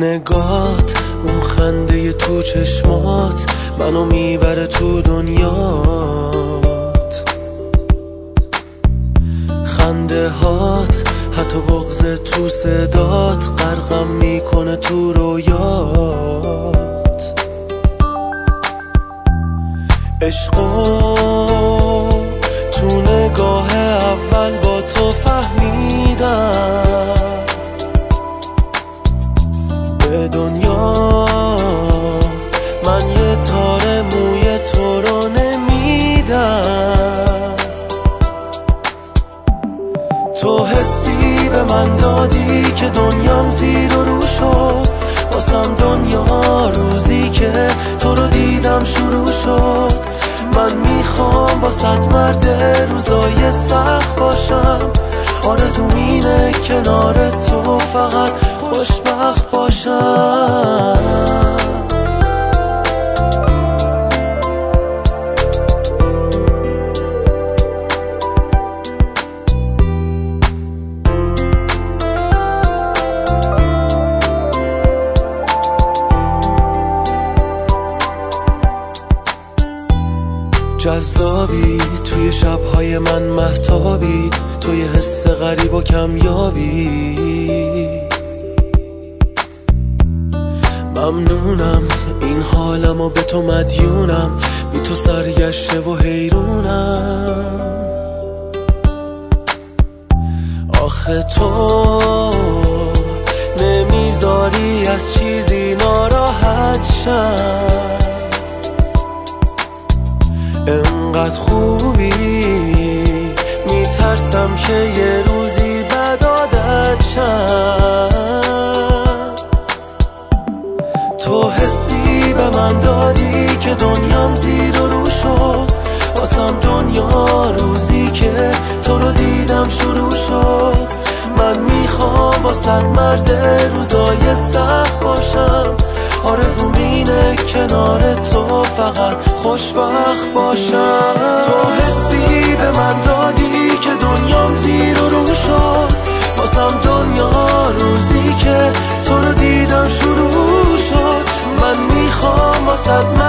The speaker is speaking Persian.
نگات، اون خنده تو چشمات منو میبره تو دنیات. خنده هات، حتی بغض تو صدات غرقم میکنه تو رویات. عشقو تو نگاه اول با تو فهمیدم، به دنیا من یه تار موی تو رو نمیدم. تو حسی به من دادی که دنیام زیر و رو شد، واسم دنیا روزی که تو رو دیدم شروع شد. من میخوام واسط مرد روزای سخت باشم، آرزوم اینه کنار تو فقط خوشبخت باشم. جذابی توی شبهای من مهتابی، توی حس غریب و کمیابی. ممنونم این حالم و به تو مدیونم، بی تو سرگشته و حیرونم. آخه تو نمیذاری از چیزی ناراحت شم، انقدر خوبی میترسم که یه روزی بد عادت شم. تو حسی به من دادی که دنیام زیر و رو شد، واسم دنیا روزی که تو رو دیدم شروع شد. من میخوام واسط مرد روزای سخت باشم، آرزوم اینه کنار تو فقط خوشبخت باشم. تو حسی به من دادی که دنیام زیر و رو شد، واسم دنیا روزی که تو رو دیدم شروع شد. من میخوام واسط